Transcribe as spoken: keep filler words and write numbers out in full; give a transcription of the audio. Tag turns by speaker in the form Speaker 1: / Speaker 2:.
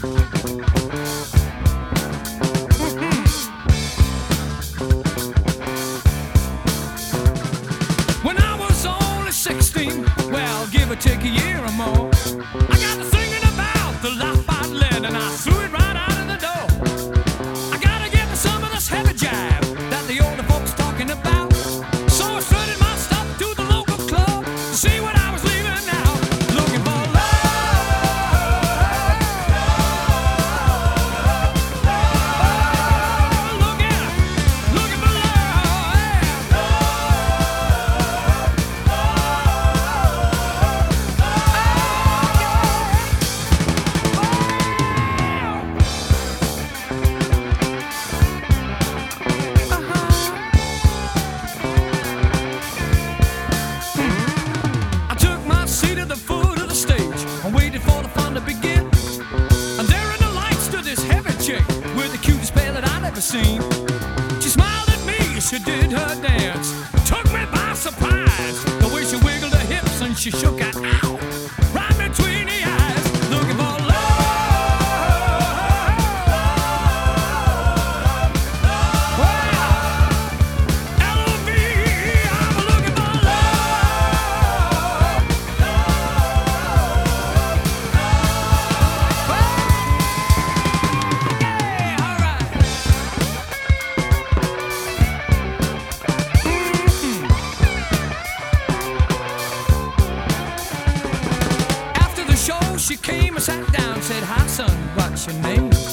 Speaker 1: When I was only sixteen, well, give or take a year or more, I got to thinking about the life I'd led, and I threw it right out of the door. I gotta get me some of this heavy jive that the older folks talking about. So I strutted my stuff to the local club to see what I was leaving out. Looking for love, looking, looking for I took my seat at the foot of the stage and waited for the fun to begin. And there in the lights stood this heavy chick with the cutest pair that I'd ever seen. She smiled at me as she did her dance, took me by surprise. The way she wiggled her hips and she shook her out right between the eyes. Looking for love. L O V E, I'm looking for love. Yeah, all right. After the show, she came and sat down, said, "Hi, son, what's your name?"